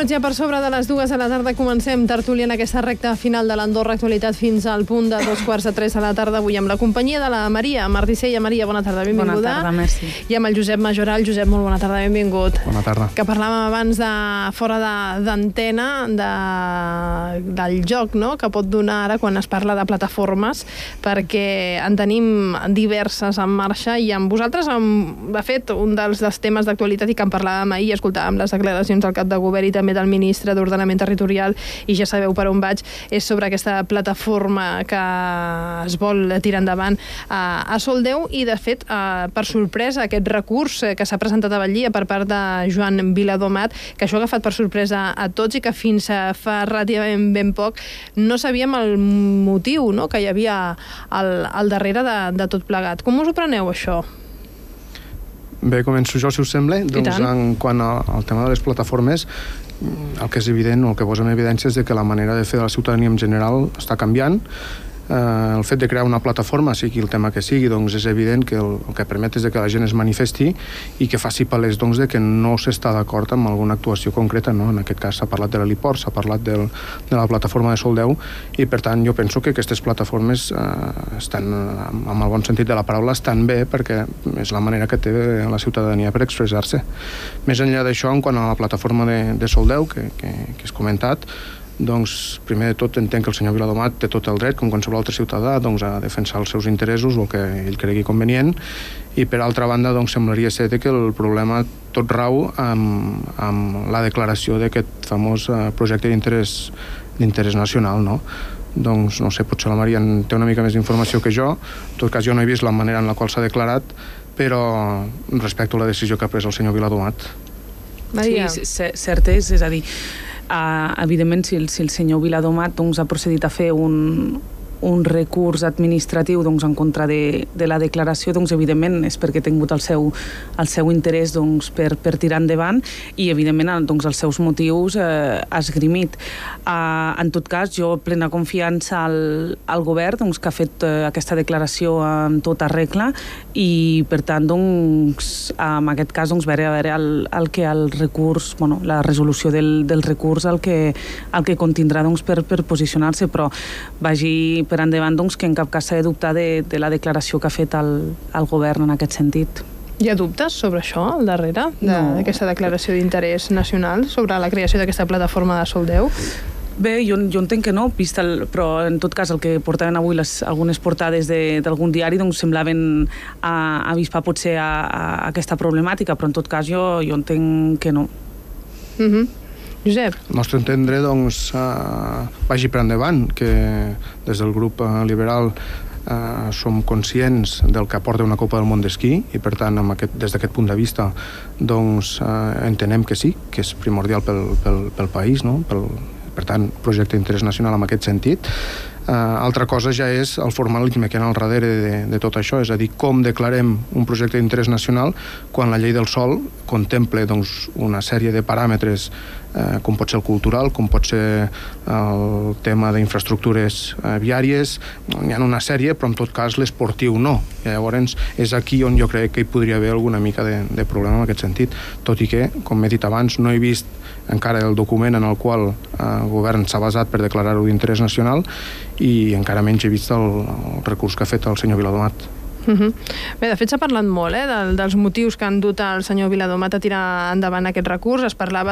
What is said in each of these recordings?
minuts ja per sobre de les 2 de la tarda comencem tertúlia en aquesta recta final de l'Andorra Actualitat fins al punt de 2:45 de la tarda, avui amb la companyia de la Maria Marticella. Maria, bona tarda, benvinguda. Bona tarda, merci. I amb el Josep Majoral. Josep, molt bona tarda, benvingut. Bona tarda. Que parlàvem abans de fora d'antena del joc, no?, que pot donar ara quan es parla de plataformes, perquè en tenim diverses en marxa i amb vosaltres, de fet, un dels temes d'actualitat i que en parlàvem ahir, escoltàvem les declaracions del cap de govern i també del ministre d'Ordenament Territorial, i ja sabeu per on vaig, és sobre aquesta plataforma que es vol tirar endavant a Soldeu, i de fet, per sorpresa, aquest recurs que s'ha presentat a Batllia per part de Joan Viladomat, que això ha agafat per sorpresa a tots i que fins fa relativament ben poc no sabíem el motiu, no?, que hi havia al darrere de tot plegat. Com us ho preneu, això? Bé, començo jo, si us sembla. Doncs, en quant al tema de les plataformes, el que és evident, o el que posa en evidència, és que la manera de fer de la ciutadania en general està canviant. El fet de crear una plataforma, sigui el tema que sigui, doncs és evident que el que permet és que la gent es manifesti i que faci palès, doncs, de que no s'està d'acord amb alguna actuació concreta, no? En aquest cas s'ha parlat de l'heliport, s'ha parlat de la plataforma de Soldeu, i per tant jo penso que aquestes plataformes estan, amb el bon sentit de la paraula, estan bé, perquè és la manera que té la ciutadania per expressar-se. Més enllà d'això, en quant a la plataforma de Soldeu, que has comentat, doncs, primer de tot, entenc que el senyor Viladomat té tot el dret, com qualsevol altre ciutadà, doncs, a defensar els seus interessos o el que ell cregui convenient, i per altra banda, doncs, semblaria ser que el problema tot rau amb la declaració d'aquest famós projecte d'interès nacional, no? Doncs, no sé, potser la Maria en té una mica més d'informació que jo. En tot cas, jo no he vist la manera en la qual s'ha declarat, però respecto a la decisió que ha pres el senyor Viladomat. Maria. Sí, cert és a dir, evidentment, si el senyor Viladomat ha procedit a fer un recurs administratiu en contra de la declaració, evidentment és perquè ha tingut el seu interès per tirar endavant i evidentment els seus motius esgrimit. En tot cas, jo plena confiança al govern que ha fet aquesta declaració en tota regla i per tant en aquest cas veure el que el recurs, la resolució del recurs el que contindrà per posicionar-se, però vagi per endavant que en cap cas s'ha de dubtar de la declaració que ha fet el govern en aquest sentit. Hi ha dubtes sobre això, al darrere, d'aquesta declaració d'interès nacional sobre la creació d'aquesta plataforma de Soldeu? Bé, jo entenc que no, però en tot cas el que portaven avui algunes portades d'algun diari semblaven avispar potser a aquesta problemàtica, però en tot cas jo entenc que no. Josep? Al nostre entendre, vagi per endavant, que des del grup liberal som conscients del que aporta una Copa del Món d'esquí i, per tant, des d'aquest punt de vista, entenem que sí, que és primordial pel país, no? Per tant, projecte d'interès nacional en aquest sentit. Altra cosa ja és el formalisme que hi ha al darrere de tot això, és a dir, com declarem un projecte d'interès nacional quan la llei del sòl contempla una sèrie de paràmetres, com pot ser el cultural, com pot ser el tema d'infraestructures viàries, hi ha una sèrie, però en tot cas l'esportiu no. I llavors és aquí on jo crec que hi podria haver alguna mica de problema en aquest sentit, tot i que, com he dit abans, no he vist encara el document en el qual el govern s'ha basat per declarar-ho d'interès nacional i encara menys he vist el recurs que ha fet el senyor Viladomat. Bé, de fet s'ha parlat molt dels motius que han dut el senyor Viladomat a tirar endavant aquest recurs. Es parlava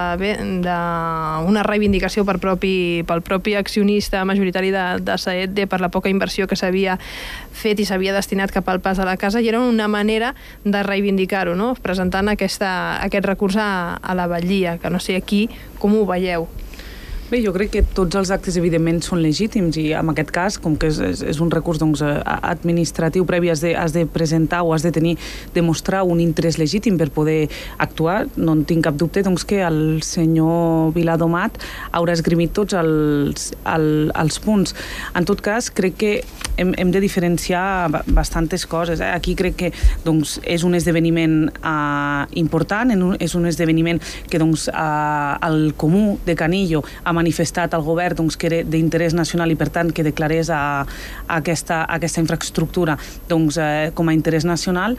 d'una reivindicació pel propi accionista majoritari de Saet per la poca inversió que s'havia fet i s'havia destinat cap al pas a la casa, i era una manera de reivindicar-ho, no?, presentant aquest recurs a la Batllia, que no sé aquí com ho veieu. Bé, jo crec que tots els actes evidentment són legítims i en aquest cas, com que és un recurs administratiu previ, has de presentar o has de demostrar un interès legítim per poder actuar. No en tinc cap dubte que el senyor Viladomat haurà esgrimit tots els punts. En tot cas, crec que hem de diferenciar bastantes coses. Aquí crec que és un esdeveniment important, és un esdeveniment que el Comú de Canillo ha manifestat al govern que era d'interès nacional i per tant que declarés aquesta infraestructura com a interès nacional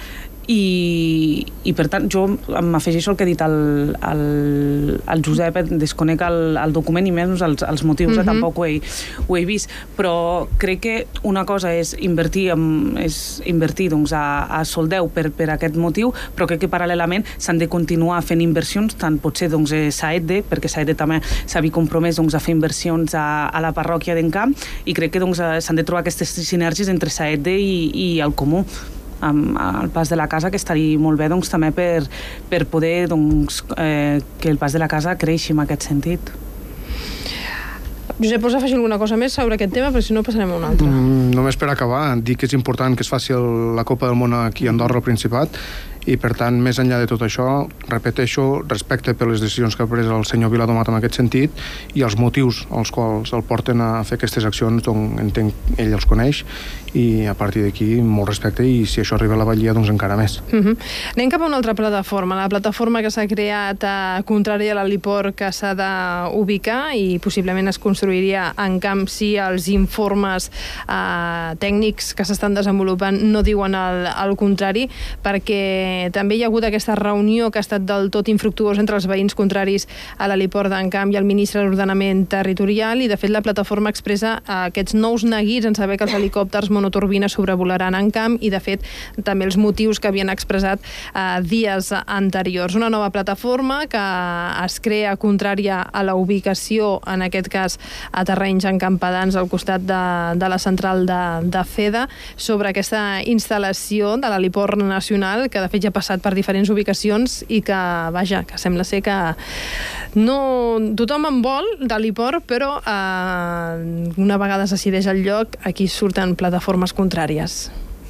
i per tant jo m'afegeixo el que ha dit el Josep, desconec el document i menys els motius, tampoc ho he vist, però crec que una cosa és invertir doncs, a Soldeu per aquest motiu, però crec que paral·lelament s'han de continuar fent inversions, tant potser doncs, Saedde, perquè Saedde també s'havia compromès doncs, a fer inversions a la parròquia d'Encamp, i crec que doncs, s'han de trobar aquestes sinergies entre Saedde i el Comú, amb el pas de la casa, que estaria molt bé doncs, també per poder doncs, que el pas de la casa creixi en aquest sentit. Josep, vols afegir alguna cosa més sobre aquest tema? Però si no, passarem a un altre. Només per acabar, dir que és important que es faci la Copa del Món aquí a Andorra, al Principat, i per tant, més enllà de tot això, repeteixo, respecte per les decisions que ha pres el senyor Viladomat en aquest sentit i els motius als quals el porten a fer aquestes accions, doncs entenc ell els coneix, i a partir d'aquí molt respecte, i si això arriba a la Batllia, doncs encara més. Anem cap a una altra plataforma, la plataforma que s'ha creat contrària a l'heliport que s'ha d'ubicar i possiblement es construiria en camp si els informes tècnics que s'estan desenvolupant no diuen el contrari, perquè també hi ha hagut aquesta reunió que ha estat del tot infructuosa entre els veïns contraris a l'heliport d'Encamp i el ministre de l'Ordenament Territorial, i de fet la plataforma expressa aquests nous neguits en saber que els helicòpters monoturbina sobrevolaran Encamp, i de fet també els motius que havien expressat dies anteriors. Una nova plataforma que es crea contrària a la ubicació, en aquest cas a terrenys encampadans al costat de la central de FEDA, sobre aquesta instal·lació de l'heliport nacional, que de fet ja ha passat per diferents ubicacions i que, vaja, que sembla ser que no tothom en vol d'heliport, però una vegada es decideix el lloc, aquí surten plataformes contràries.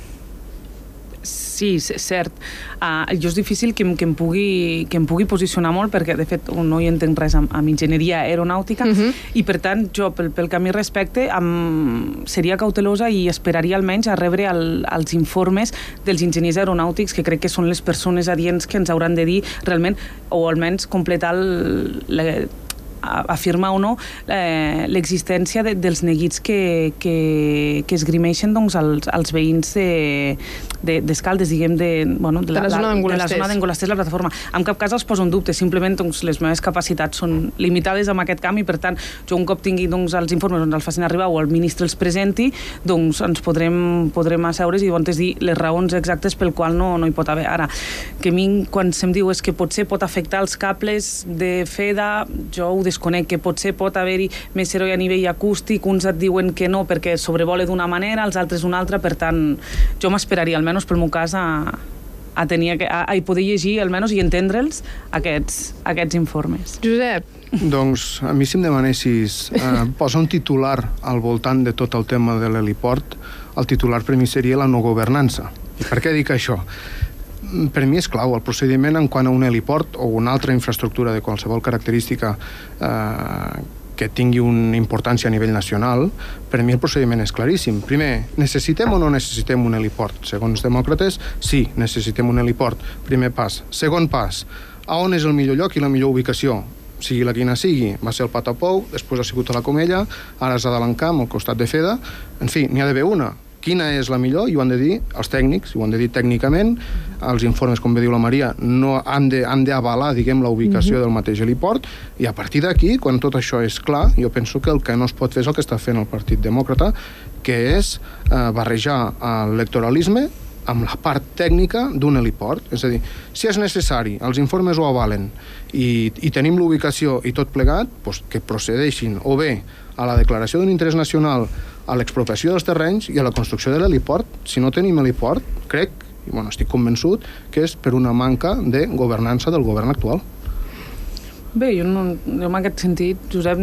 Sí, cert. Jo és difícil que em pugui posicionar molt, perquè de fet no hi entenc res amb enginyeria aeronàutica, i per tant jo pel que a mi respecte seria cautelosa i esperaria almenys a rebre els informes dels enginyers aeronàutics, que crec que són les persones adients que ens hauran de dir realment, o almenys completar afirmar o no l'existència dels neguits que esgrimeixen doncs, els veïns d'Escaldes, diguem, de la zona d'Engolasters, la plataforma. En cap cas els poso en dubte, simplement doncs, les meves capacitats són limitades en aquest camp, i per tant jo un cop tingui doncs, els informes on els facin arribar o el ministre els presenti, doncs ens podrem asseure's i dir les raons exactes pel qual no hi pot haver. Ara, que a mi quan se'm diu és que potser pot afectar els cables de FEDA, jo ho desconec, que potser pot haver-hi més soroll a nivell acústic, uns et diuen que no perquè sobrevola d'una manera, els altres d'una altra, per tant jo m'esperaria, almenys pel meu cas, a poder llegir almenys i entendre'ls aquests informes. Josep. Doncs a mi, si em demanessis posar un titular al voltant de tot el tema de l'heliport, el titular per mi seria la no governança. I per què dic això? Per mi és clau el procediment en quant a un heliport o una altra infraestructura de qualsevol característica que tingui una importància a nivell nacional. Per mi el procediment és claríssim. Primer, necessitem o no necessitem un heliport? Segons demòcrates, sí, necessitem un heliport. Primer pas. Segon pas, a on és el millor lloc i la millor ubicació? Sigui la quina sigui. Va ser el Patapou, després ha sigut a la Comella, ara és a l'Encamp, al costat de FEDA. En fi, n'hi ha d'haver una. Quina és la millor? I ho han de dir els tècnics, ho han de dir tècnicament. Els informes, com bé diu la Maria, no han d'avalar, diguem, la ubicació del mateix heliport, i a partir d'aquí, quan tot això és clar, jo penso que el que no es pot fer és el que està fent el Partit Demòcrata, que és barrejar l'electoralisme amb la part tècnica d'un heliport. És a dir, si és necessari, els informes ho avalen i tenim l'ubicació i tot plegat, doncs que procedeixin o bé a la declaració d'un interès nacional, a l'expropiació dels terrenys i a la construcció de l'heliport. Si no tenim heliport, crec, i estic convençut, que és per una manca de governança del govern actual. Bé, jo en aquest sentit, Josep,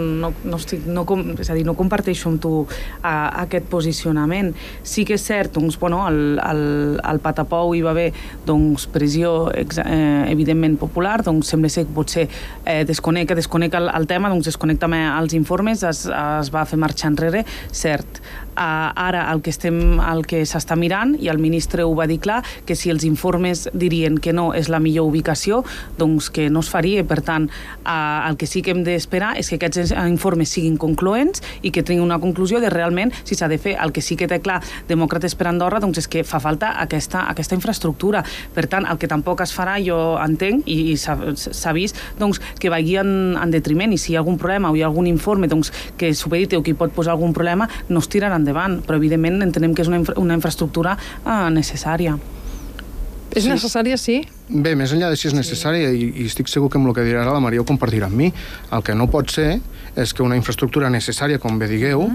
no comparteixo amb tu aquest posicionament. Sí que és cert, doncs, al Patapou hi va haver pressió evidentment popular, doncs sembla ser que potser desconec el tema, doncs desconec també els informes, es va fer marxar enrere, cert. Ara el que s'està mirant, i el ministre ho va dir clar, que si els informes dirien que no és la millor ubicació, doncs que no es faria, per tant tant, el que sí que hem d'esperar és que aquests informes siguin concloents i que tinguin una conclusió de realment si s'ha de fer. El que sí que té clar Demòcrates per Andorra doncs, és que fa falta aquesta infraestructura. Per tant, el que tampoc es farà, jo entenc, i s'ha vist doncs, que vagi en detriment, i si hi ha algun problema o hi ha algun informe doncs, que supedite o que hi pot posar algun problema, no es tirarà endavant, però evidentment entenem que és una infraestructura necessària. És necessària, sí? Bé, més enllà de si és necessària, i estic segur que amb el que dirà la Maria ho compartirà amb mi, el que no pot ser és que una infraestructura necessària, com bé digueu,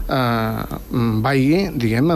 vagi, diguem,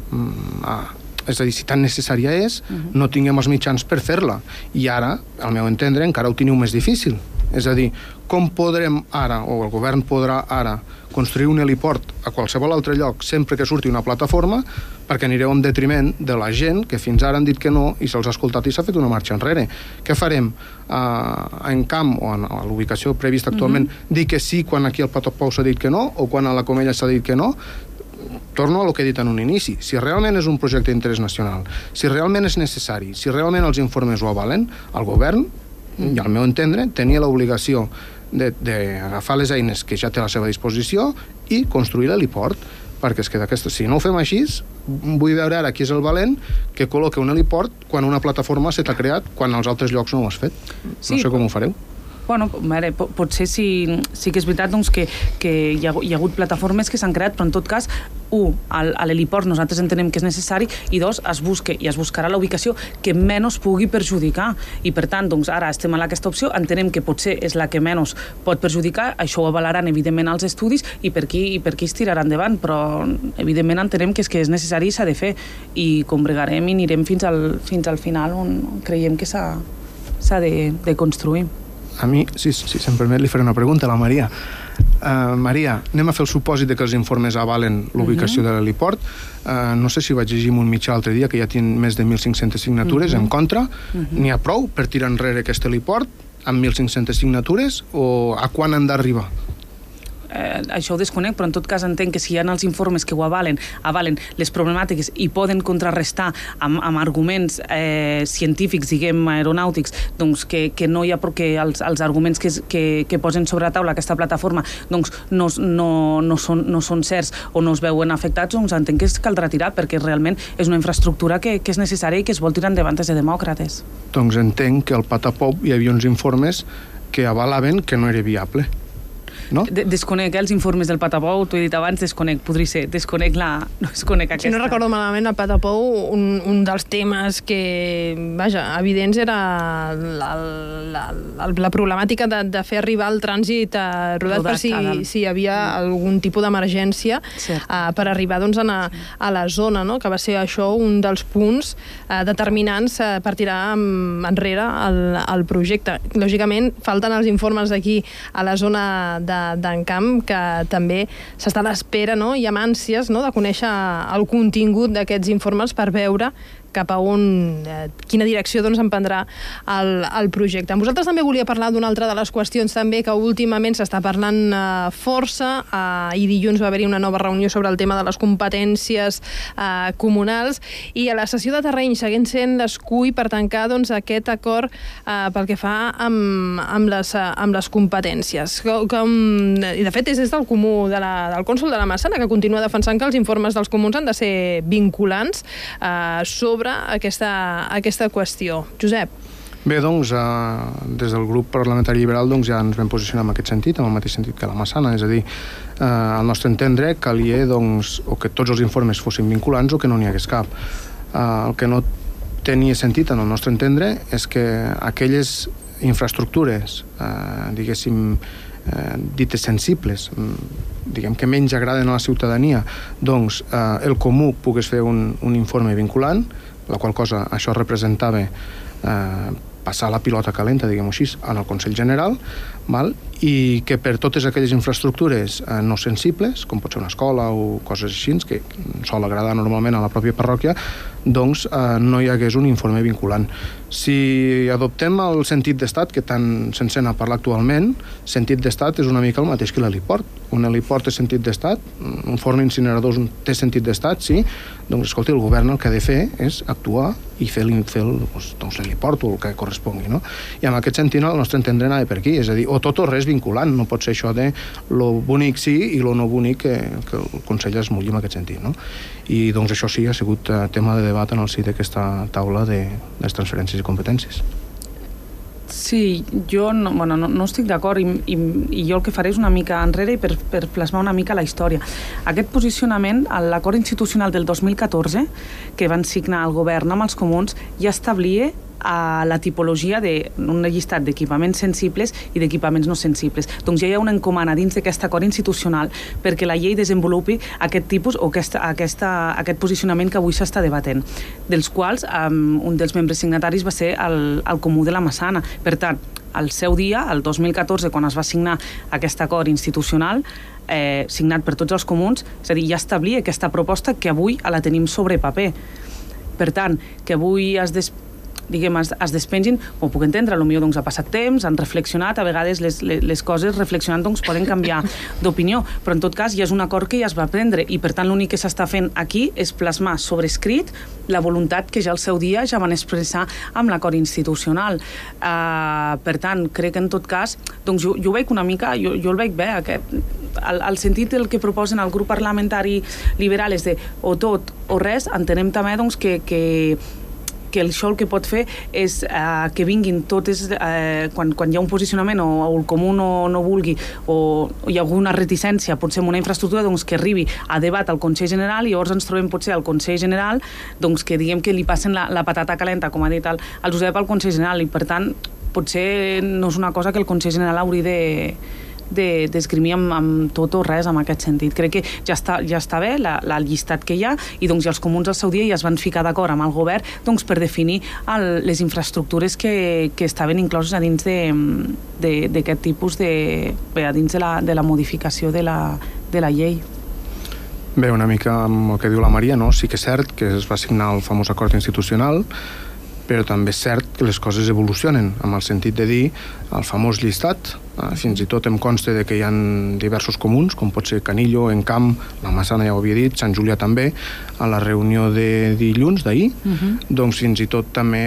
és a dir, si tan necessària és, no tinguem els mitjans per fer-la. I ara, al meu entendre, encara ho teniu més difícil. És a dir, com podrem ara, o el govern podrà ara, construir un heliport a qualsevol altre lloc sempre que surti una plataforma, perquè anireu en detriment de la gent que fins ara han dit que no i se'ls ha escoltat i s'ha fet una marxa enrere. Què farem? En camp o a l'ubicació prevista actualment, dir que sí quan aquí al Patapou s'ha dit que no, o quan a la Comella s'ha dit que no? Torno a lo que he dit en un inici. Si realment és un projecte d'interès nacional, si realment és necessari, si realment els informes ho avalen, el govern, i al meu entendre, tenia l'obligació d'agafar les eines que ja té a la seva disposició i construir l'heliport, perquè és que si no ho fem així, vull veure ara qui és el valent que col·loca un heliport quan una plataforma se t'ha creat, quan als altres llocs no ho has fet. No sé com ho fareu. Bueno, potser sí que és veritat doncs, que hi ha hagut plataformes que s'han creat, però en tot cas, a l'heliport nosaltres entenem que és necessari, i dos, es buscarà la ubicació que menys pugui perjudicar. I per tant, doncs, ara estem en aquesta opció, entenem que potser és la que menys pot perjudicar, això ho avalaran evidentment els estudis i per aquí es tirarà endavant, però evidentment entenem que és necessari i s'ha de fer, i combregarem i anirem fins al final on creiem que s'ha de construir. A mi, si se'm permet, li faré una pregunta a la Maria. Maria, anem a fer el supòsit que els informes avalen l'ubicació de l'heliport. No sé si vaig llegir en un mitjà l'altre dia que ja tenen més de 1.500 signatures en contra. N'hi ha prou per tirar enrere aquest heliport amb 1.500 signatures o a quan han d'arribar? Això ho desconec, però en tot cas entenc que si hi ha els informes que ho avalen les problemàtiques i poden contrarrestar amb arguments científics, diguem, aeronàutics, doncs que no hi ha perquè els arguments que posen sobre la taula aquesta plataforma doncs no són certs o no es veuen afectats, doncs entenc que es caldrà tirar, perquè realment és una infraestructura que és necessària i que es vol tirar endavant des de Demòcrates. Doncs entenc que al Patapou hi havia uns informes que avalaven que no era viable. No? Desconec els informes del Patapou, t'ho he dit abans, podria ser, desconec aquesta. Si no recordo malament, el Patapou, un dels temes que, evidents era la problemàtica de fer arribar el trànsit rodat per si hi havia algun tipus d'emergència per arribar a la zona, que va ser això un dels punts determinants per tirar enrere el projecte. Lògicament, falten els informes d'aquí a la zona d'en Camp, que també s'està a l'espera i amb ànsies de conèixer el contingut d'aquests informes per veure cap a quina direcció emprendrà el projecte. Amb vosaltres també volia parlar d'una altra de les qüestions també que últimament s'està parlant força, i dilluns va haver-hi una nova reunió sobre el tema de les competències comunals, i a la sessió de terreny seguint sent l'escull per tancar aquest acord pel que fa amb les competències. I de fet és des del Comú, del cònsol de la Massana, que continua defensant que els informes dels comuns han de ser vinculants sobre aquesta qüestió. Josep. Bé, doncs, des del grup parlamentari liberal ja ens vam posicionar en aquest sentit, en el mateix sentit que la Massana, és a dir, al nostre entendre calia o que tots els informes fossin vinculants o que no n'hi hagués cap. El que no tenia sentit, en el nostre entendre, és que aquelles infraestructures, diguéssim, dites sensibles, diguem que menys agraden a la ciutadania, doncs el Comú pogués fer un informe vinculant, la qual cosa això representava passar la pilota calenta, diguem-ho així, en el Consell General, i que per totes aquelles infraestructures no sensibles, com pot ser una escola o coses així, que sol agradar normalment a la pròpia parròquia, doncs no hi hagués un informe vinculant. Si adoptem el sentit d'estat, que tant se'n sent a parlar actualment, sentit d'estat és una mica el mateix que l'heliport. Un heliport té sentit d'estat, un forn incinerador té sentit d'estat, sí, doncs escolti, el govern el que ha de fer és actuar i fer l'heliporto o el que correspongui, no? I en aquest sentit, el nostre entendre anava per aquí, és a dir, o tot o res vinculant, no pot ser això de lo bonic sí i lo no bonic que el Consell es mulli en aquest sentit, no? I doncs això sí ha sigut tema de debat en el si d'aquesta taula de les transferències i competències. Sí, jo no estic d'acord i jo el que faré és una mica enrere i per plasmar una mica la història. Aquest posicionament, l'acord institucional del 2014, que van signar el govern amb els comuns, ja establia a la tipologia d'un llistat d'equipaments sensibles i d'equipaments no sensibles. Doncs ja hi ha una encomana dins d'aquest acord institucional perquè la llei desenvolupi aquest tipus o aquest posicionament que avui s'està debatent, dels quals un dels membres signataris va ser el Comú de la Massana. Per tant, al seu dia, el 2014, quan es va signar aquest acord institucional, signat per tots els comuns, és a dir, ja establia aquesta proposta que avui la tenim sobre paper. Per tant, que avui es despengin, ho puc entendre, potser doncs ha passat temps, han reflexionat, a vegades les coses reflexionant doncs poden canviar d'opinió, però en tot cas ja és un acord que ja es va prendre i per tant l'únic que s'està fent aquí és plasmar sobre escrit la voluntat que ja al seu dia ja van expressar amb l'acord institucional. Per tant, crec que en tot cas, doncs jo ho veig una mica, jo el veig bé, el sentit del que proposen el grup parlamentari liberal és de o tot o res, entenem també doncs que això el que pot fer és que vinguin totes, quan hi ha un posicionament o el comú no vulgui o hi ha alguna reticència, potser en una infraestructura, doncs que arribi a debat al Consell General i llavors ens trobem potser al Consell General doncs que diguem que li passen la patata calenta, com ha dit el Josep, al Consell General i per tant potser no és una cosa que el Consell General hauria d'esgrimir amb tot o res en aquest sentit. Crec que ja està bé el llistat que hi ha i doncs els comuns al seu dia ja es van ficar d'acord amb el govern doncs, per definir les infraestructures que estaven incloses a dins d'aquest tipus a dins de la modificació de la llei. Bé, una mica amb el que diu la Maria, no? Sí que és cert que es va signar el famós acord institucional, però també és cert que les coses evolucionen, amb el sentit de dir el famós llistat, fins i tot em consta que hi ha diversos comuns, com pot ser Canillo, Encamp, la Massana ja ho havia dit, Sant Julià també, a la reunió de dilluns d'ahir, doncs fins i tot també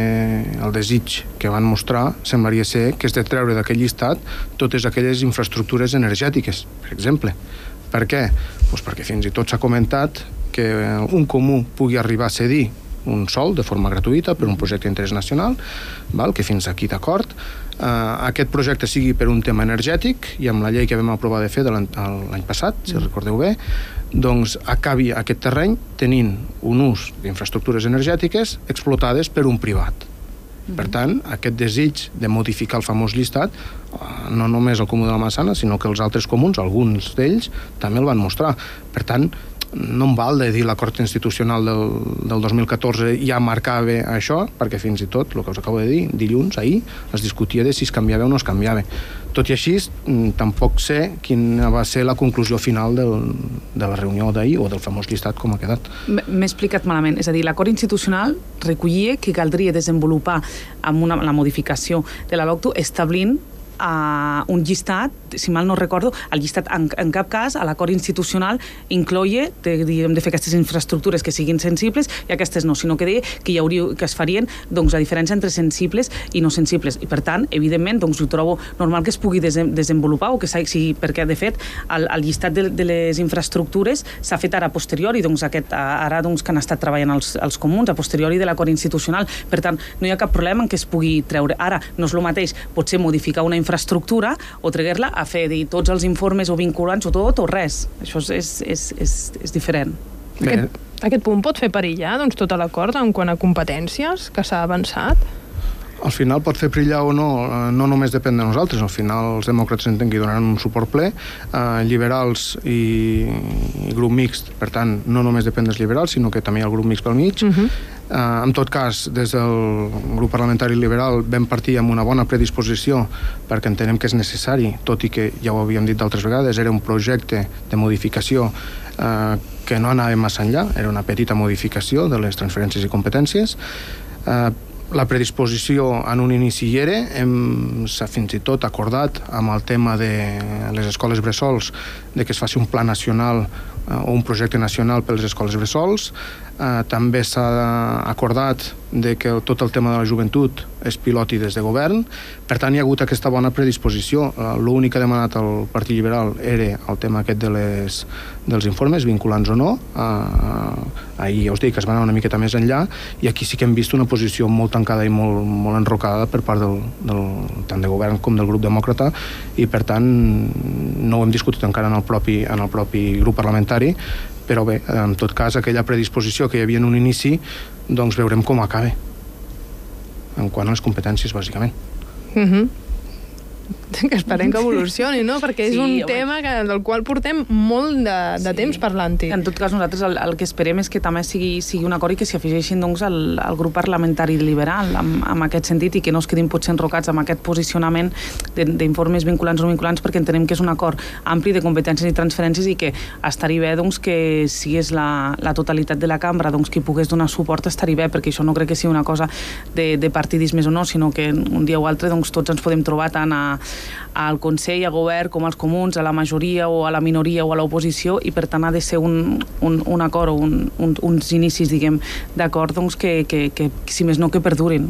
el desig que van mostrar semblaria ser que és de treure d'aquell llistat totes aquelles infraestructures energètiques, per exemple. Per què? Doncs perquè fins i tot s'ha comentat que un comú pugui arribar a cedir un sòl de forma gratuïta per un projecte d'interès nacional, que fins aquí d'acord. Aquest projecte sigui per un tema energètic i amb la llei que vam aprovar de fer l'any passat, si recordeu bé, doncs acabi aquest terreny tenint un ús d'infraestructures energètiques explotades per un privat. Per tant, aquest desig de modificar el famós llistat, no només el Comú de la Massana, sinó que els altres comuns, alguns d'ells, també el van mostrar. Per tant, no em val de dir l'acord institucional del 2014 ja marcava això, perquè fins i tot, el que us acabo de dir, dilluns, ahir, es discutia de si es canviava o no es canviava. Tot i així, tampoc sé quina va ser la conclusió final de la reunió d'ahir o del famós llistat com ha quedat. M'he explicat malament. És a dir, l'acord institucional recollia que caldria desenvolupar amb la modificació de la LOCTU establint un llistat, si mal no recordo, el llistat en cap cas a l'acord institucional incloia de fer aquestes infraestructures que siguin sensibles i aquestes no, sinó que deia que es farien doncs, la diferència entre sensibles i no sensibles. I per tant, evidentment, doncs, ho trobo normal que es pugui desenvolupar o que sigui, perquè de fet el llistat de les infraestructures s'ha fet ara a posteriori, doncs ara que han estat treballant els comuns a posteriori de l'acord institucional. Per tant, no hi ha cap problema en què es pugui treure. Ara, no és el mateix potser modificar una infraestructura o treure-la a fer tots els informes o vinculants o tot o res. Això és diferent. Aquest punt pot fer perillar tot l'acord en quant a competències que s'ha avançat? Al final pot fer perillar o no, no només depèn de nosaltres. Al final els demòcrates entenc que donaran un suport ple, liberals i grup mixt, per tant, no només depèn dels liberals, sinó que també hi ha el grup mixt pel mig. En tot cas, des del grup parlamentari liberal vam partir amb una bona predisposició perquè entenem que és necessari, tot i que ja ho havíem dit d'altres vegades, era un projecte de modificació que no anava massa enllà, era una petita modificació de les transferències i competències. La predisposició en un inici hi era, s'ha fins i tot acordat amb el tema de les escoles bressols de que es faci un pla nacional o un projecte nacional per les escoles bressols. També s'ha acordat de que tot el tema de la joventut es piloti des de govern. Per tant, hi ha hagut aquesta bona predisposició. L'únic que ha demanat el Partit Liberal era el tema aquest dels informes, vinculants o no. Ahir ja us dic que es va anar una miqueta més enllà, i aquí sí que hem vist una posició molt tancada i molt enrocada per part tant de govern com del grup demòcrata, i per tant no ho hem discutit encara en el propi grup parlamentari, però bé, en tot cas, aquella predisposició que hi havia en un inici, doncs veurem com acaba, en quant a les competències, bàsicament. Que esperem que evolucioni, no? Perquè és un tema del qual portem molt de temps parlant-hi. En tot cas, nosaltres el que esperem és que també sigui un acord i que s'hi afegeixin al grup parlamentari liberal en aquest sentit, i que no es quedin potser enrocats amb aquest posicionament d'informes vinculants o no vinculants, perquè entenem que és un acord ampli de competències i transferències, i que estaria bé que si és la totalitat de la cambra qui pogués donar suport, estaria bé, perquè això no crec que sigui una cosa de partidismes o no, sinó que un dia o altre tots ens podem trobar tant al Consell, a Govern, com als comuns, a la majoria o a la minoria o a l'oposició, i per tant ha de ser un acord o uns inicis, diguem, d'acord, que si més no que perdurin.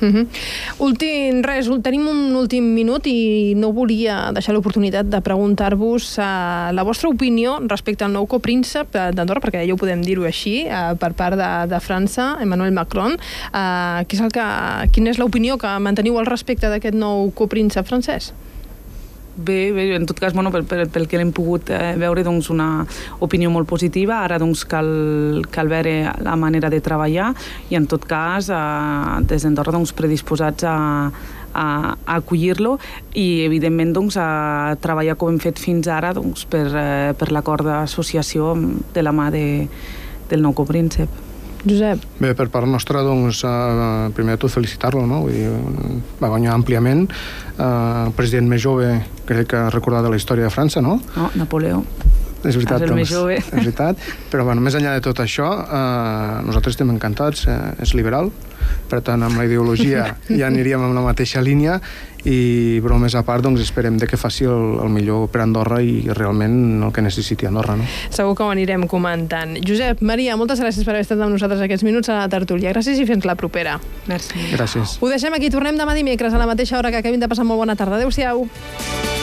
Tenim un últim minut i no volia deixar l'oportunitat de preguntar-vos la vostra opinió respecte al nou copríncep d'Andorra, perquè ja ho podem dir-ho així, per part de França, Emmanuel Macron. Quina és l'opinió que manteniu al respecte d'aquest nou copríncep francès? Bé, en tot cas, pel que l'hem pogut veure, una opinió molt positiva. Ara cal veure la manera de treballar, i en tot cas des d'Andorra predisposats a acollir-lo, i evidentment a treballar com hem fet fins ara per l'acord d'associació de la mà del nou copríncep. Josep. Bé, per part nostra, primer de tot felicitar-lo, no? Vull dir, va guanyar àmpliament. El president més jove, crec que recordar de la història de França, no? No, Napoleó. És veritat, és el més jove. És veritat, però més enllà de tot això, nosaltres estem encantats, és liberal, per tant, amb la ideologia ja aniríem en la mateixa línia, i bromes a part, esperem que faci el millor per Andorra i realment el que necessiti Andorra, no? Segur que ho anirem comentant. Josep, Maria, moltes gràcies per haver estat amb nosaltres aquests minuts a la tertúlia. Gràcies i fins la propera. Merci. Gràcies. Ho deixem aquí, tornem demà dimecres a la mateixa hora. Que acabin de passar molt bona tarda. Adéu-siau.